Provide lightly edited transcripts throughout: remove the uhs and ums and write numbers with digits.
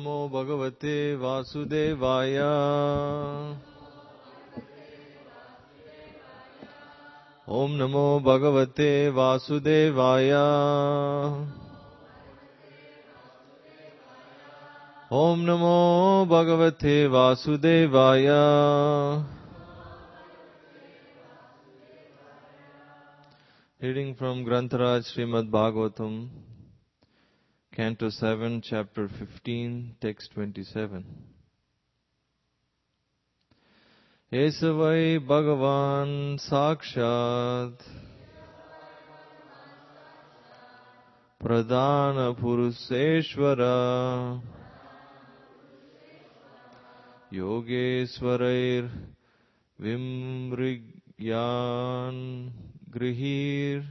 Namo Bhagavate Vasudevaya. Om Namo Bhagavate Vasudevaya. Om Namo Bhagavate Vasudevaya. Reading from Grantaraj Srimad Bhagavatam, Canto 7, Chapter 15, Text 27. Esavai Bhagavan Sakshat Pradhana Puruseshvara Yogeswarair Vimrigyan Grihir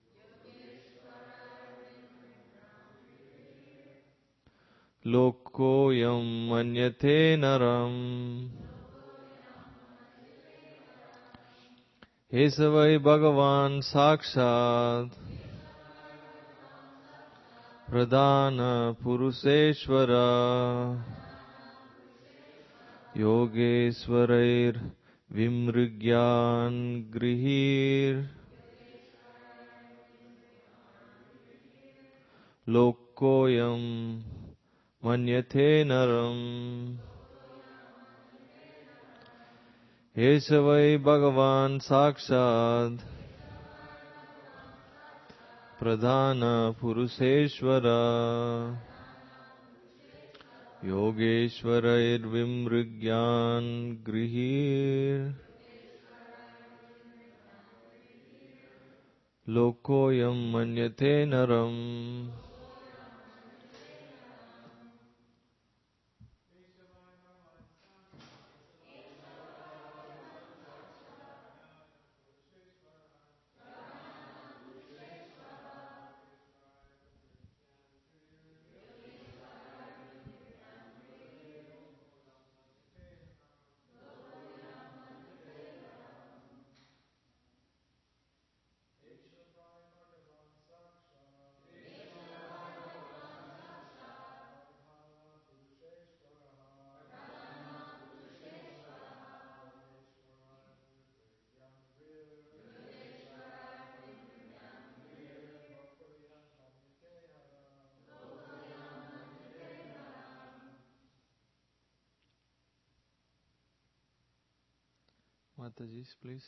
Lokoyam Manyate Naram. Esavai Bhagavan Sakshat Pradhana Puruseshvara Yogeswarair Vimrigyan Grihir Lokoyam Manyate Naram. Esavai Bhagavan Sakshat Pradhana Puruseshvara Yogeshwarair Vimrigyan Grihir Lokoyam Manyate Naram. Mataji, please.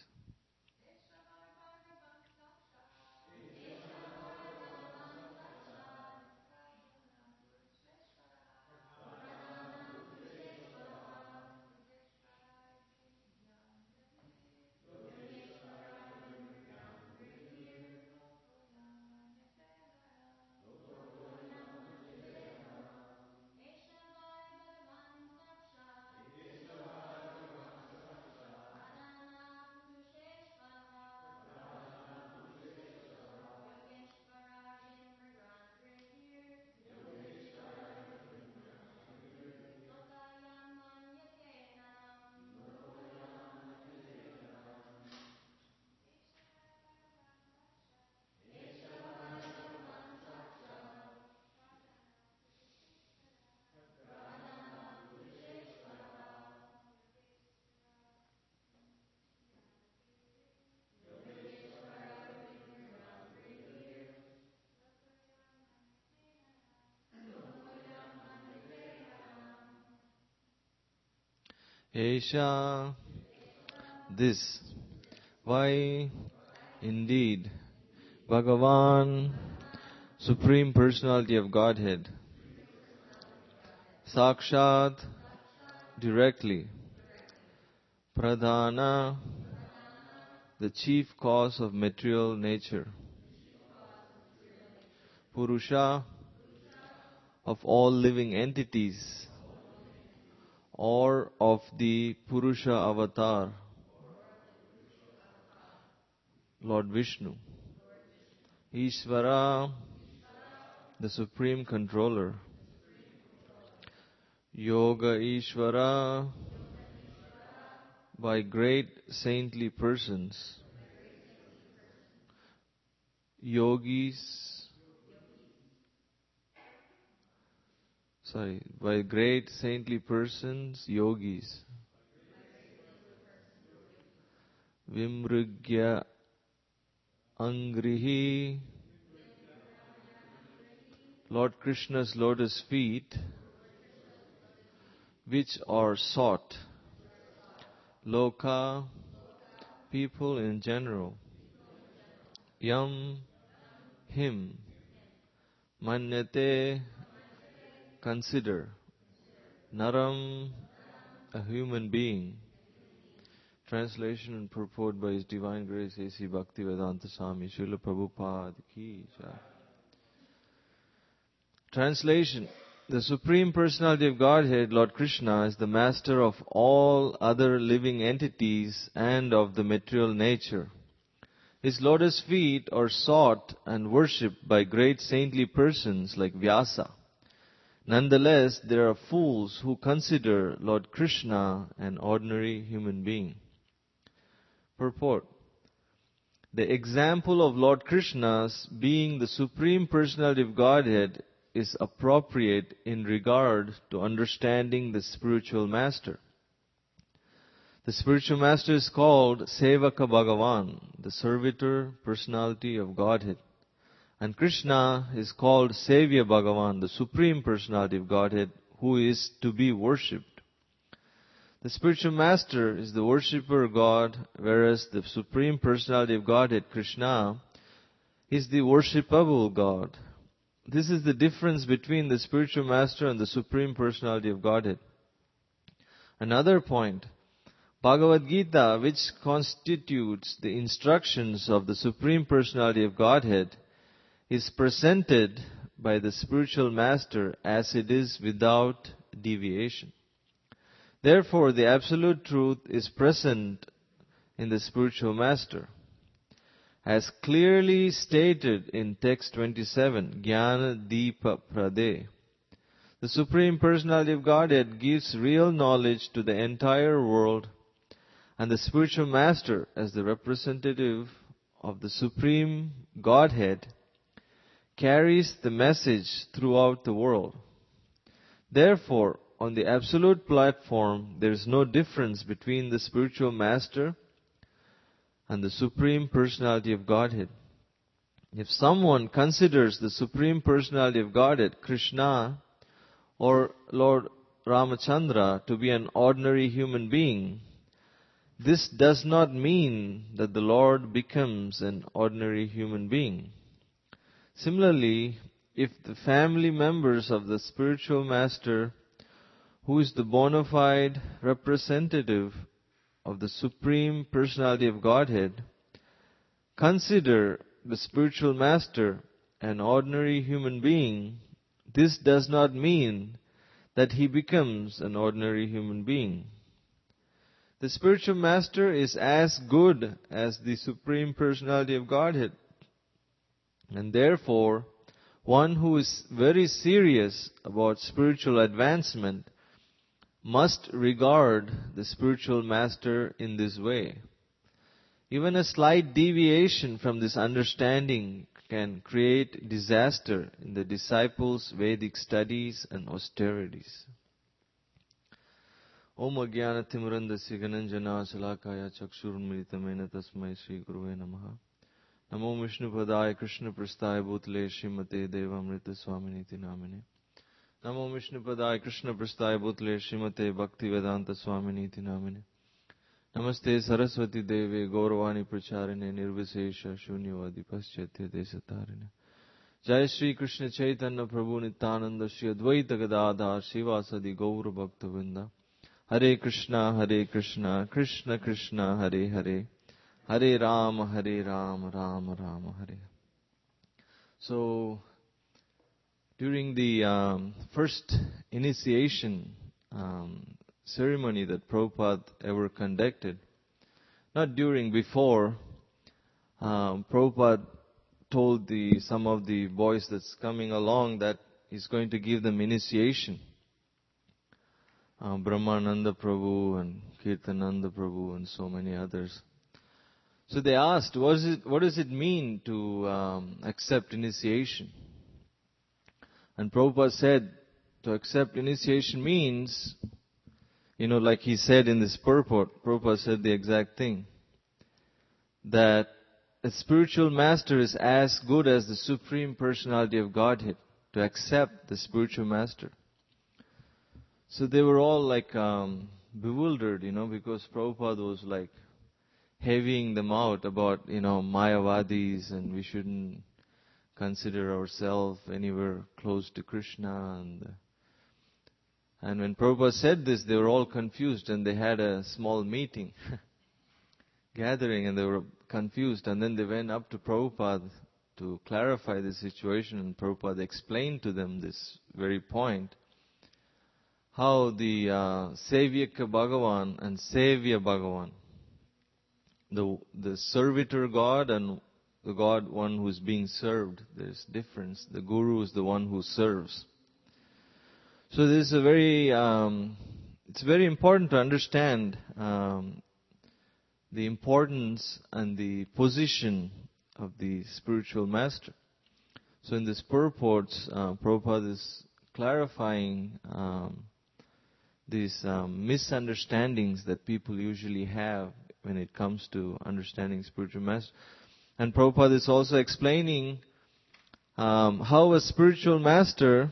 Esha, this, why, indeed, Bhagavan, Supreme Personality of Godhead, Sakshat, directly, Pradhana, the chief cause of material nature, Purusha, of all living entities, or of the Purusha avatar, Lord Vishnu, Ishvara, the Supreme Controller, Yoga Ishvara, by great saintly persons, Yogis, by great saintly persons, yogis. Vimrugya Angrihi, Lord Krishna's lotus feet, which are sought. Loka, people in general. Yam, him. Manyate, consider. Naram, a human being. Translation and purport by His Divine Grace A.C. Bhaktivedanta Swami Srila Prabhupada Ki Jai. Translation. The Supreme Personality of Godhead, Lord Krishna, is the master of all other living entities and of the material nature. His lotus feet are sought and worshipped by great saintly persons like Vyasa. Nonetheless, there are fools who consider Lord Krishna an ordinary human being. Purport. The example of Lord Krishna's being the Supreme Personality of Godhead is appropriate in regard to understanding the spiritual master. The spiritual master is called Sevaka Bhagavan, the servitor personality of Godhead. And Krishna is called Sevya Bhagavan, the Supreme Personality of Godhead, who is to be worshipped. The spiritual master is the worshipper God, whereas the Supreme Personality of Godhead, Krishna, is the worshipable God. This is the difference between the spiritual master and the Supreme Personality of Godhead. Another point, Bhagavad Gita, which constitutes the instructions of the Supreme Personality of Godhead, is presented by the spiritual master as it is without deviation. Therefore, the absolute truth is present in the spiritual master. As clearly stated in text 27, Jnana Deepa Prade, the Supreme Personality of Godhead gives real knowledge to the entire world, and the spiritual master, as the representative of the Supreme Godhead, carries the message throughout the world. Therefore, on the absolute platform, there is no difference between the spiritual master and the Supreme Personality of Godhead. If someone considers the Supreme Personality of Godhead, Krishna or Lord Ramachandra, to be an ordinary human being, this does not mean that the Lord becomes an ordinary human being. Similarly, if the family members of the spiritual master, who is the bona fide representative of the Supreme Personality of Godhead, consider the spiritual master an ordinary human being, this does not mean that he becomes an ordinary human being. The spiritual master is as good as the Supreme Personality of Godhead, and therefore, one who is very serious about spiritual advancement must regard the spiritual master in this way. Even a slight deviation from this understanding can create disaster in the disciples' Vedic studies and austerities. Om Ajnana Timurandasya Gananjana Shalakaya Chakshurunmilitamena Tasmai Shri Guruve Namaha. Namo Vishnu Padaya Krishna Prasthaya Bhutale Srimate Devamrita Swaminiti Namine. Namo Vishnu Padaya Krishna Prasthaya Bhutale Srimate Bhaktivedanta Swaminiti Namine. Namaste Saraswati Deve Gauravani Pracharine Nirvisesha Shunyavadi Paschatya Desatarine. Jai Shri Krishna Chaitanya Prabhu Nityananda Shri Advaita Gadadhar Shivasadi Gaura Bhaktavinda. Hare Krishna, Krishna Krishna, Hare Hare, Hare Rama, Rama Rama, Hare. So, during the first initiation ceremony that Prabhupada ever conducted, before, Prabhupada told some of the boys that's coming along that he's going to give them initiation. Brahmananda Prabhu and Kirtananda Prabhu and so many others. So they asked, what does it mean to accept initiation? And Prabhupada said, To accept initiation means, like he said in this purport, Prabhupada said the exact thing, that a spiritual master is as good as the Supreme Personality of Godhead, to accept the spiritual master. So they were all like bewildered, because Prabhupada was like heavying them out about, Mayavadis, and we shouldn't consider ourselves anywhere close to Krishna. And when Prabhupada said this, they were all confused, and they had a small meeting, gathering, and they were confused. And then they went up to Prabhupada to clarify the situation, and Prabhupada explained to them this very point, how the Sevyaka Bhagavan and Sevya Bhagavan, the servitor God and the God, one who is being served, there's difference. The Guru is the one who serves. So this is it's very important to understand the importance and the position of the spiritual master. So in this purports, Prabhupada is clarifying these misunderstandings that people usually have when it comes to understanding spiritual master. And Prabhupada is also explaining how a spiritual master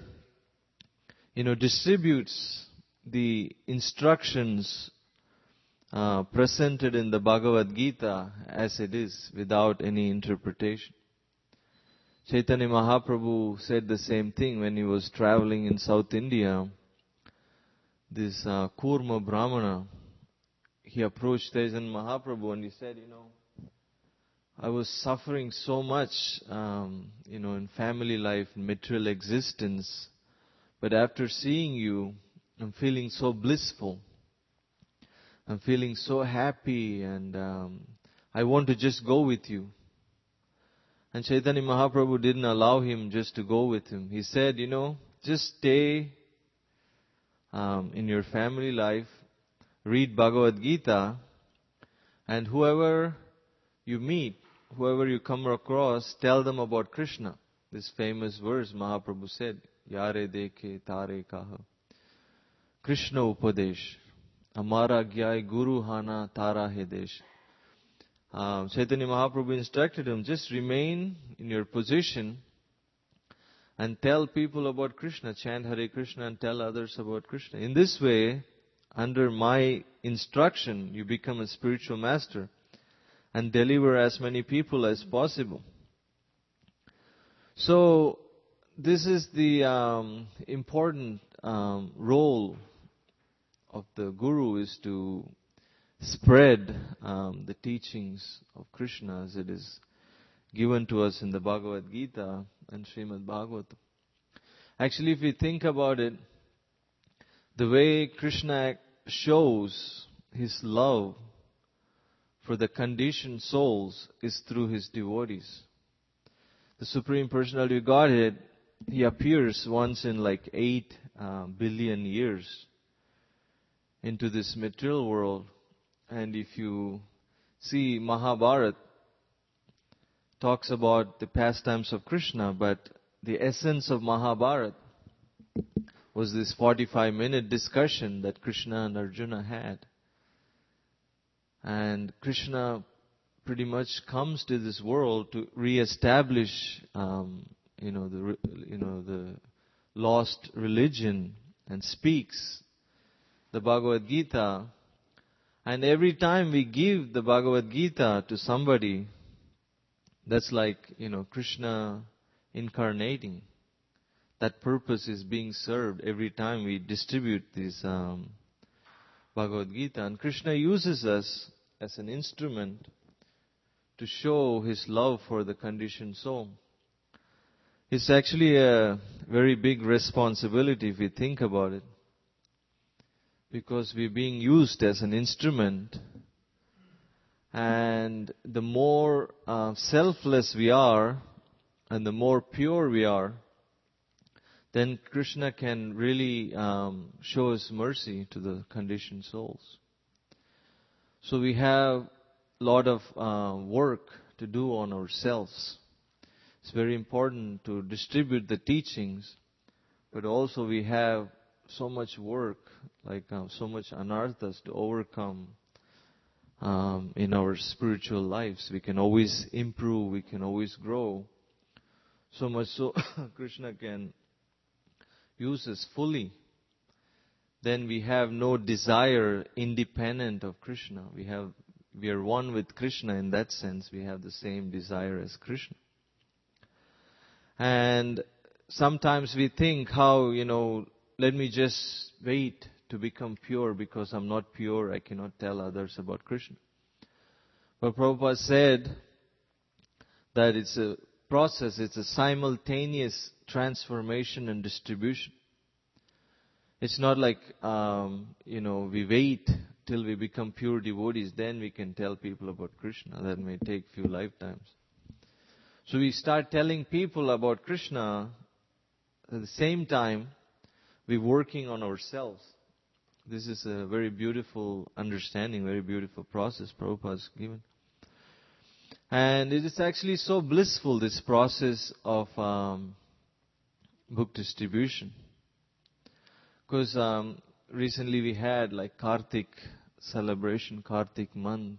distributes the instructions presented in the Bhagavad Gita as it is, without any interpretation. Chaitanya Mahaprabhu said the same thing when he was traveling in South India. This Kurma Brahmana, he approached Chaitanya Mahaprabhu and he said, I was suffering so much, in family life, in material existence. But after seeing you, I'm feeling so blissful. I'm feeling so happy, and I want to just go with you. And Chaitanya Mahaprabhu didn't allow him just to go with him. He said, just stay in your family life, read Bhagavad Gita, and whoever you meet, whoever you come across, tell them about Krishna. This famous verse Mahaprabhu said, Yare dekhe tare kaha. Krishna upadesh. Amara gyai guru hana tara he desh. Chaitanya Mahaprabhu instructed him, just remain in your position and tell people about Krishna. Chant Hare Krishna and tell others about Krishna. In this way, under my instruction, you become a spiritual master and deliver as many people as possible. So, this is the important role of the Guru, is to spread the teachings of Krishna as it is given to us in the Bhagavad Gita and Srimad Bhagavatam. Actually, if we think about it, the way Krishna shows his love for the conditioned souls is through his devotees. The Supreme Personality of Godhead, he appears once in like 8 billion years into this material world. And if you see Mahabharata, talks about the pastimes of Krishna, but the essence of Mahabharata was this 45-minute discussion that Krishna and Arjuna had. And Krishna pretty much comes to this world to re-establish, the lost religion, and speaks the Bhagavad Gita. And every time we give the Bhagavad Gita to somebody, that's like, Krishna incarnating. That purpose is being served every time we distribute this Bhagavad Gita. And Krishna uses us as an instrument to show his love for the conditioned soul. It's actually a very big responsibility if we think about it, because we're being used as an instrument. And the more selfless we are and the more pure we are, then Krishna can really show his mercy to the conditioned souls. So we have a lot of work to do on ourselves. It's very important to distribute the teachings but also we have so much work, so much anarthas to overcome in our spiritual lives. We can always improve, we can always grow. So much so Krishna can use us fully. Then we have no desire independent of Krishna. We are one with Krishna in that sense. We have the same desire as Krishna. And sometimes we think let me just wait to become pure, because I'm not pure, I cannot tell others about Krishna. But Prabhupada said that it's a process, it's a simultaneous transformation and distribution. It's not like, we wait till we become pure devotees, then we can tell people about Krishna. That may take few lifetimes. So we start telling people about Krishna. At the same time, we're working on ourselves. This is a very beautiful understanding, very beautiful process Prabhupada has given. And it is actually so blissful, this process of book distribution. Because recently we had Kartik celebration, Kartik month.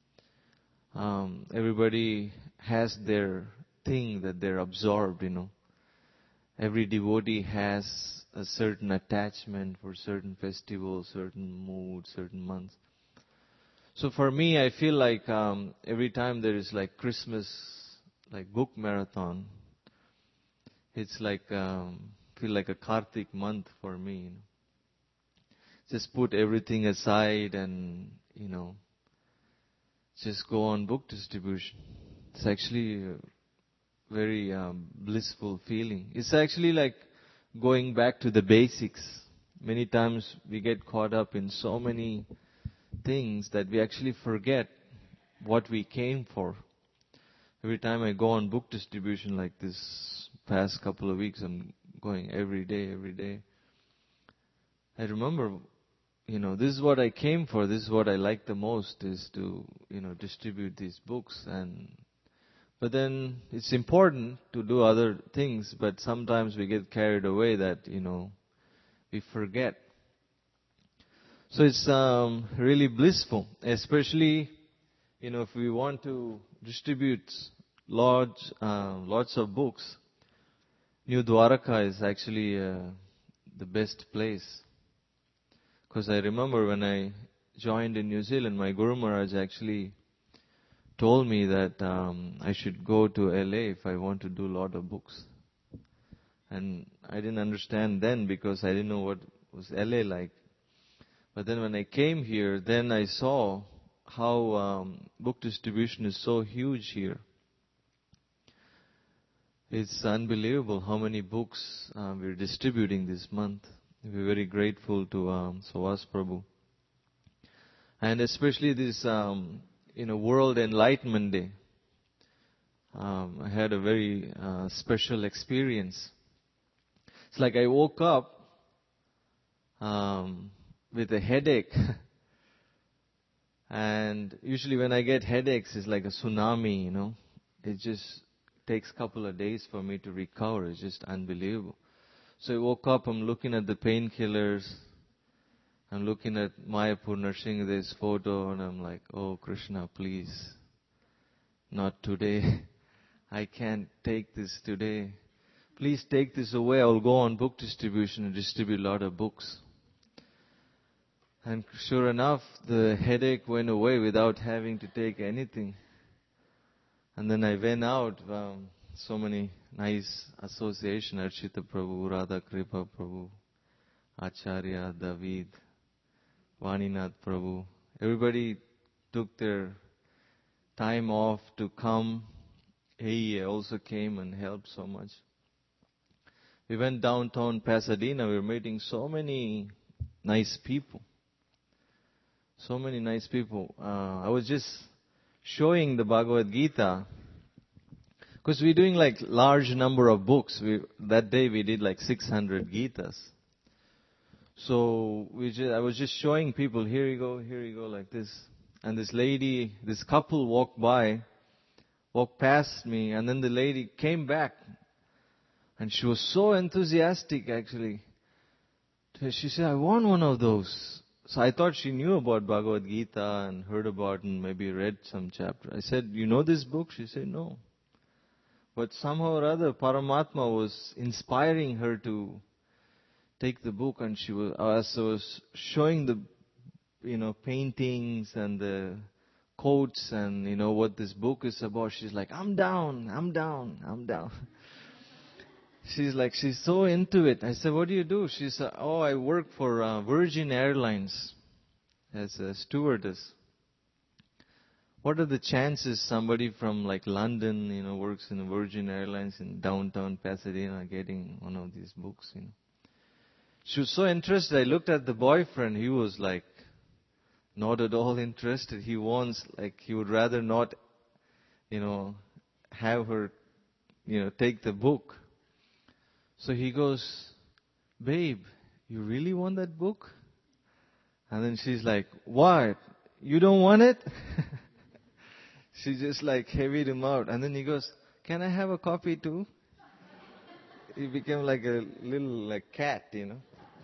Everybody has their thing that they're absorbed, Every devotee has a certain attachment for certain festivals, certain moods, certain months. So for me, I feel like every time there is Christmas, book marathon, it's feel like a Kartik month for me. Just put everything aside and, just go on book distribution. It's actually a very blissful feeling. It's actually like going back to the basics. Many times we get caught up in so many things that we actually forget what we came for. Every time I go on book distribution like this past couple of weeks, I'm going every day. I remember, this is what I came for, this is what I like the most, is to, distribute these books. But then it's important to do other things, but sometimes we get carried away that, we forget. So it's really blissful, especially, if we want to distribute lots of books. New Dwaraka is actually the best place. Because I remember when I joined in New Zealand, my Guru Maharaj actually told me that I should go to LA if I want to do a lot of books. And I didn't understand then, because I didn't know what was LA like. But then when I came here, then I saw how book distribution is so huge here. It's unbelievable how many books we're distributing this month. We're very grateful to Savas Prabhu. And especially this, World Enlightenment Day. I had a very special experience. It's like I woke up with a headache. And usually when I get headaches, it's like a tsunami, It just takes a couple of days for me to recover. It's just unbelievable. So I woke up, I'm looking at the painkillers. I'm looking at Mayapur Narsinghade's photo, and I'm like, oh, Krishna, please. Not today. I can't take this today. Please take this away. I'll go on book distribution and distribute a lot of books. And sure enough, the headache went away without having to take anything. And then I went out, so many nice association, Archita Prabhu, Radha Kripa Prabhu, Acharya, David, Vaninath Prabhu. Everybody took their time off to come. He also came and helped so much. We went downtown Pasadena. We were meeting so many nice people. So many nice people. I was just showing the Bhagavad Gita, because we're doing large number of books. That day we did 600 Gitas. So I was just showing people, here you go, like this. And this couple walked past me, and then the lady came back. And she was so enthusiastic actually. She said, I want one of those. So I thought she knew about Bhagavad Gita and heard about and maybe read some chapter. I said, you know this book? She said, no. But somehow or other, Paramatma was inspiring her to take the book, and she was, as I was showing the, paintings and the quotes and, what this book is about, she's like, I'm down, I'm down, I'm down. She's so into it. I said, what do you do? She said, oh, I work for Virgin Airlines as a stewardess. What are the chances somebody from like London, works in Virgin Airlines in downtown Pasadena getting one of these books, She was so interested. I looked at the boyfriend. He was like not at all interested. He would rather not, have her, take the book. So he goes, babe, you really want that book? And then she's like, what? You don't want it? She just like heavied him out. And then he goes, can I have a copy too? He became like a little like cat, So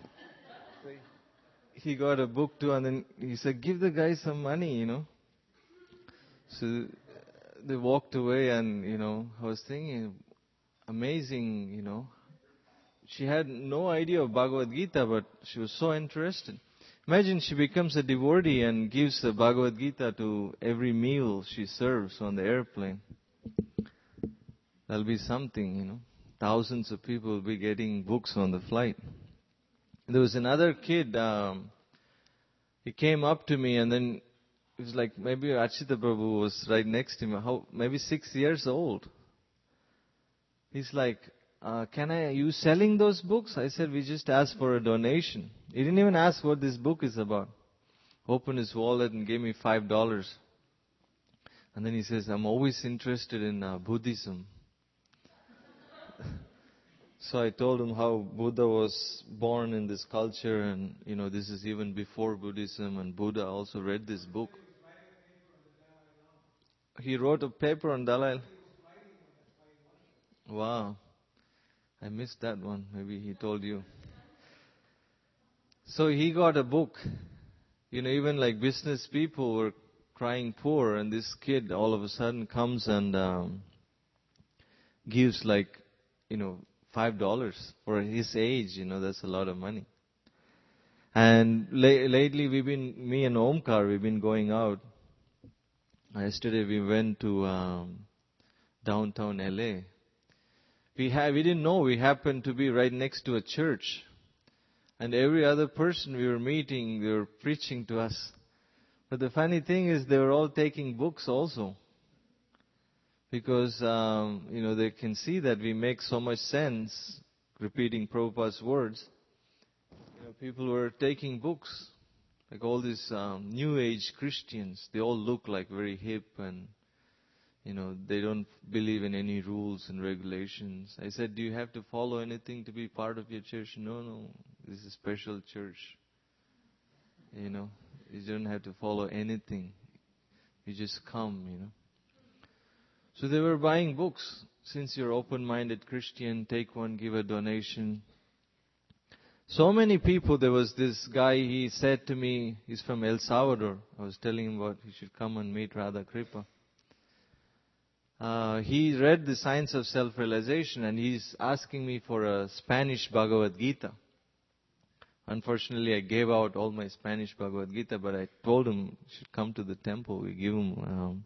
he got a book too, and then he said, give the guy some money, So they walked away, and, I was thinking, amazing, She had no idea of Bhagavad Gita, but she was so interested. Imagine she becomes a devotee and gives the Bhagavad Gita to every meal she serves on the airplane. That'll be something, Thousands of people will be getting books on the flight. There was another kid, he came up to me, and then it was like maybe Achita Prabhu was right next to him, maybe 6 years old. He's like, you selling those books? I said, we just asked for a donation. He didn't even ask what this book is about. Opened his wallet and gave me $5. And then he says, I'm always interested in Buddhism. So I told him how Buddha was born in this culture, and, this is even before Buddhism, and Buddha also read this book. He wrote a paper on Dalai. Wow. I missed that one. Maybe he told you. So he got a book. Even like business people were crying poor, and this kid all of a sudden comes and gives like, $5 for his age. That's a lot of money. And lately me and Omkar, we've been going out. Yesterday we went to downtown LA. We didn't know we happened to be right next to a church. And every other person we were meeting, they were preaching to us. But the funny thing is they were all taking books also. Because, they can see that we make so much sense repeating Prabhupada's words. People were taking books. Like all these New Age Christians, they all look like very hip, and, they don't believe in any rules and regulations. I said, do you have to follow anything to be part of your church? No, this is a special church. You don't have to follow anything. You just come, So they were buying books. Since you're open-minded Christian, take one, give a donation. So many people. There was this guy, he said to me, he's from El Salvador. I was telling him about he should come and meet Radha Kripa. He read the Science of Self-Realization, and he's asking me for a Spanish Bhagavad Gita. Unfortunately, I gave out all my Spanish Bhagavad Gita, but I told him he should come to the temple. We give him.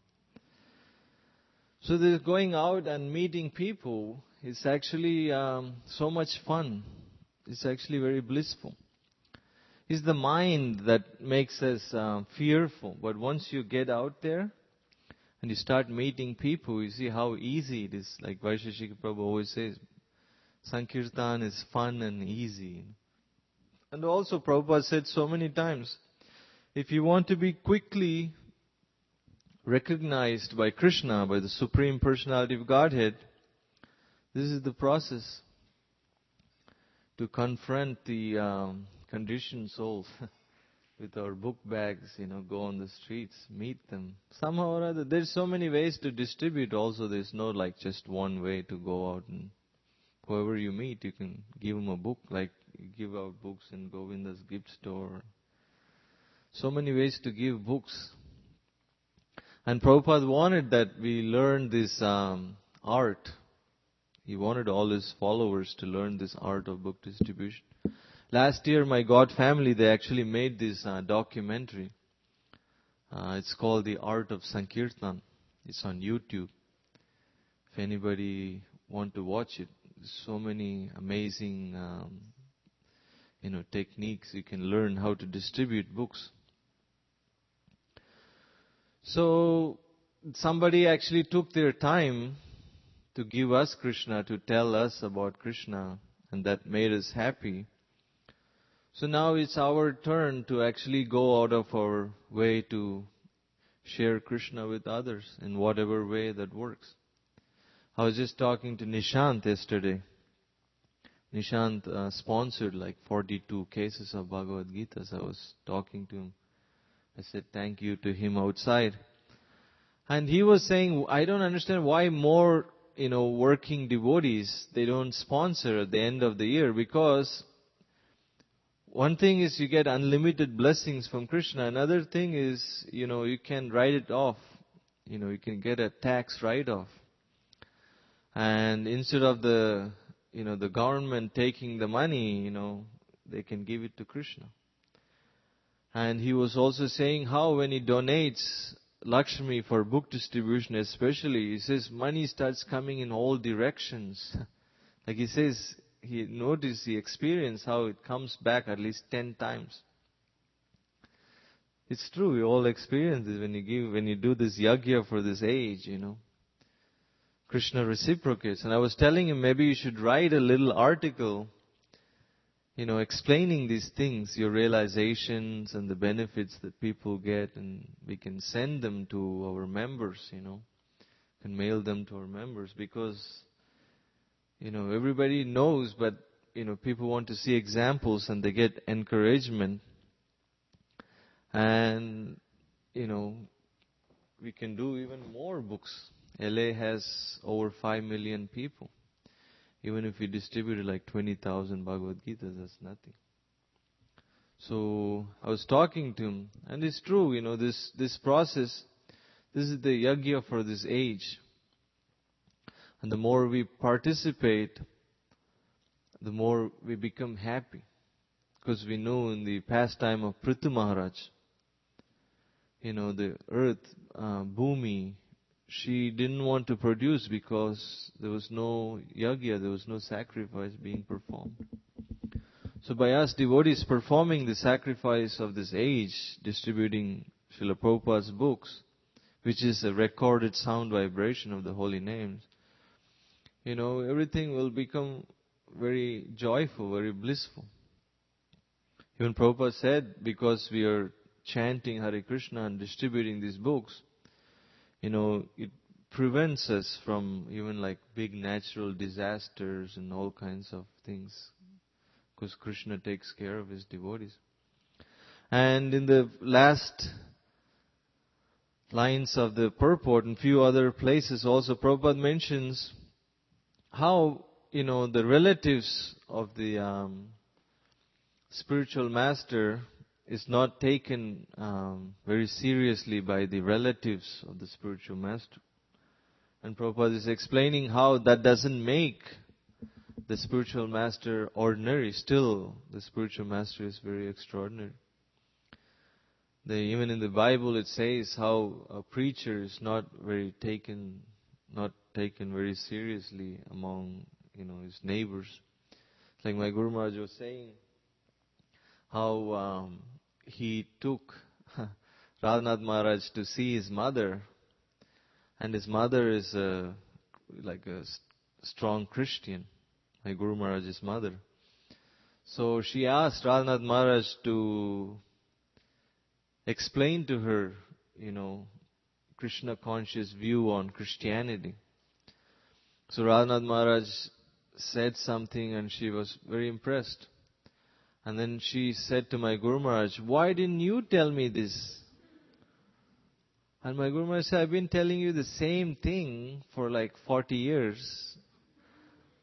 So they're going out and meeting people. It's actually so much fun. It's actually very blissful. It's the mind that makes us fearful. But once you get out there and you start meeting people, you see how easy it is. Like Vaisheshika Prabhu always says, Sankirtan is fun and easy. And also Prabhupada said so many times, if you want to be quickly recognized by Krishna, by the Supreme Personality of Godhead, this is the process. To confront the conditioned souls with our book bags, go on the streets, meet them. Somehow or other, there's so many ways to distribute also. There's no like just one way to go out and Whoever you meet, you can give them a book, like you give out books in Govinda's gift store. So many ways to give books. And Prabhupada wanted that we learn this art. He wanted all his followers to learn this art of book distribution. Last year, my God family, they actually made this documentary. It's called The Art of Sankirtan. It's on YouTube. If anybody want to watch it, there's so many amazing, techniques you can learn how to distribute books. So somebody actually took their time to give us Krishna, to tell us about Krishna, and that made us happy. So now it's our turn to actually go out of our way to share Krishna with others in whatever way that works. I was just talking to Nishant yesterday. Nishant sponsored like 42 cases of Bhagavad Gita. So I was talking to him. I said thank you to him outside. And he was saying, I don't understand why more, working devotees, they don't sponsor at the end of the year, because one thing is you get unlimited blessings from Krishna. Another thing is, you can write it off. You can get a tax write-off. And instead of the government taking the money, they can give it to Krishna. And he was also saying how when he donates Lakshmi for book distribution especially, he says money starts coming in all directions. Like he says, he experienced how it comes back at least 10 times. It's true, we all experience this when you do this yagya for this age, Krishna reciprocates. And I was telling him maybe you should write a little article, explaining these things, your realizations and the benefits that people get, and we can send them to our members, can mail them to our members, because, everybody knows, but, people want to see examples and they get encouragement. And, we can do even more books. LA has over 5 million people. Even if we distributed like 20,000 Bhagavad Gitas, that's nothing. So I was talking to him, and it's true, this process, this is the yagya for this age. And the more we participate, the more we become happy. Because we know in the pastime of Prithu Maharaj, the earth, Bhumi, she didn't want to produce because there was no yagya, there was no sacrifice being performed. So by us devotees performing the sacrifice of this age, distributing Srila Prabhupada's books, which is a recorded sound vibration of the holy names, everything will become very joyful, very blissful. Even Prabhupada said, because we are chanting Hare Krishna and distributing these books, it prevents us from even like big natural disasters and all kinds of things, because Krishna takes care of his devotees. And in the last lines of the purport and few other places also, Prabhupada mentions how, the relatives of the spiritual master is not taken very seriously by the relatives of the spiritual master. And Prabhupada is explaining how that doesn't make the spiritual master ordinary. Still, the spiritual master is very extraordinary. Even in the Bible it says how a preacher is not taken very seriously among, his neighbors. Like my Guru Maharaj was saying, how he took Radhanath Maharaj to see his mother, and his mother is like a strong Christian, my Guru Maharaj's mother. So she asked Radhanath Maharaj to explain to her, Krishna conscious view on Christianity. So Radhanath Maharaj said something and she was very impressed. And then she said to my Guru Maharaj, why didn't you tell me this? And my Guru Maharaj said, I've been telling you the same thing for like 40 years.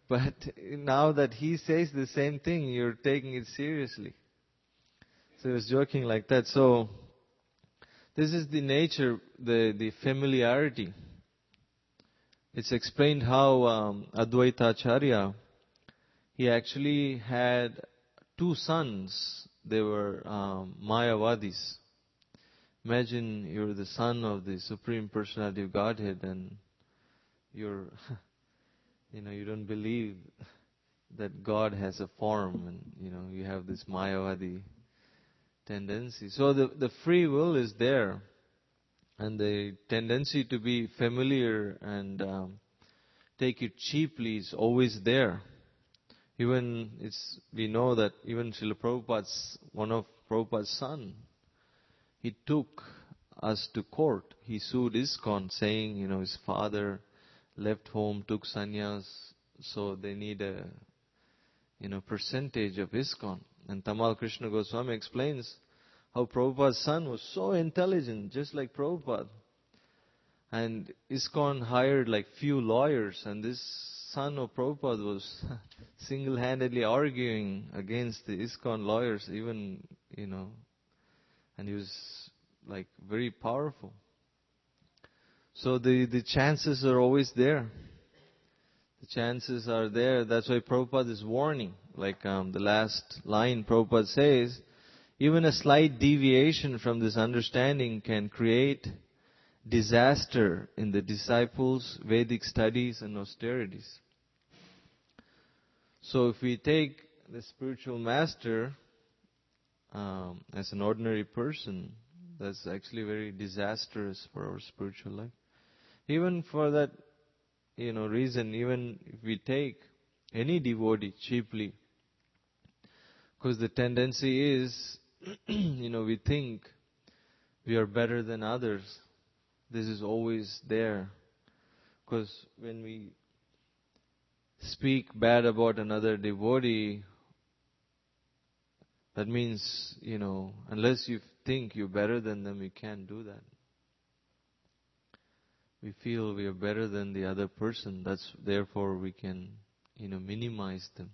But now that he says the same thing, you're taking it seriously. So he was joking like that. So this is the nature, the familiarity. It's explained how Advaita Acharya, he actually had two sons. They were Mayavadis. Imagine you're the son of the Supreme Personality of Godhead and you're, you don't believe that God has a form and, you have this Mayavadi tendency. So the free will is there and the tendency to be familiar and take it cheaply is always there. Even we know that even Srila Prabhupada's, one of Prabhupada's son, he took us to court. He sued ISKCON saying, his father left home, took sannyas, so they need a, percentage of ISKCON. And Tamal Krishna Goswami explains how Prabhupada's son was so intelligent, just like Prabhupada. And ISKCON hired like few lawyers, and this son of Prabhupada was single-handedly arguing against the ISKCON lawyers, even, and he was like very powerful. So the chances are always there. The chances are there. That's why Prabhupada is warning. Like the last line Prabhupada says, even a slight deviation from this understanding can create disaster in the disciples' Vedic studies and austerities. So if we take the spiritual master as an ordinary person, that's actually very disastrous for our spiritual life. Even for that, reason, even if we take any devotee cheaply, because the tendency is, we think we are better than others. This is always there. Because when we speak bad about another devotee, that means, unless you think you're better than them, you can't do that. We feel we are better than the other person. Therefore we can, minimize them.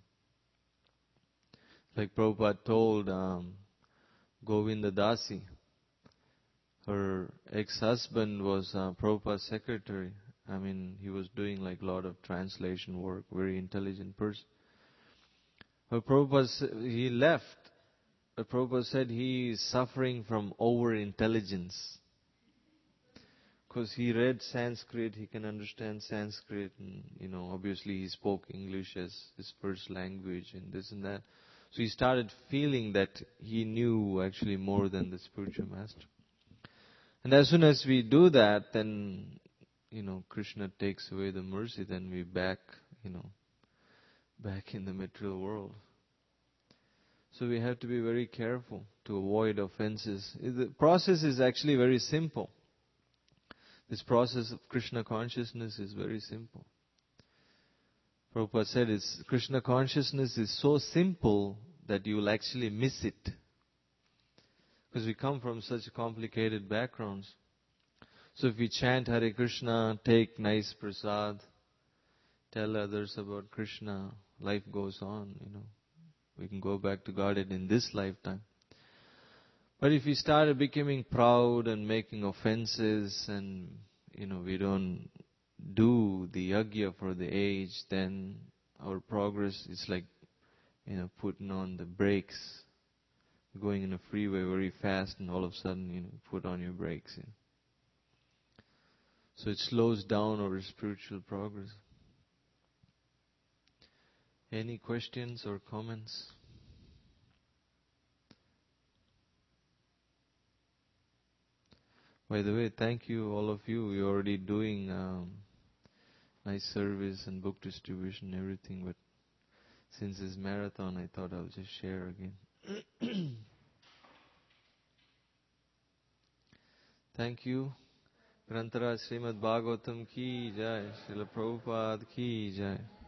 Like Prabhupada told Govinda Dasi, her ex-husband was Prabhupada's secretary. He was doing like a lot of translation work, very intelligent person. But he left. But Prabhupada said he is suffering from over-intelligence. Because he read Sanskrit, he can understand Sanskrit, and, obviously he spoke English as his first language and this and that. So he started feeling that he knew actually more than the spiritual master. And as soon as we do that, then, Krishna takes away the mercy, then we back in the material world. So we have to be very careful to avoid offenses. The process is actually very simple. This process of Krishna consciousness is very simple. Prabhupada said Krishna consciousness is so simple that you will actually miss it. Because we come from such complicated backgrounds. So if we chant Hare Krishna, take nice prasad, tell others about Krishna, life goes on, We can go back to Godhead in this lifetime. But if we started becoming proud and making offenses and, we don't do the yajna for the age, then our progress is like, putting on the brakes. Going in a freeway very fast and all of a sudden, put on your brakes. So it slows down our spiritual progress. Any questions or comments? By the way, thank you, all of you. You're already doing nice service and book distribution and everything, but since it's marathon, I thought I'll just share again. Thank you. Grantara Srimad Bhagavatam ki jai, Srila Prabhupada ki jai.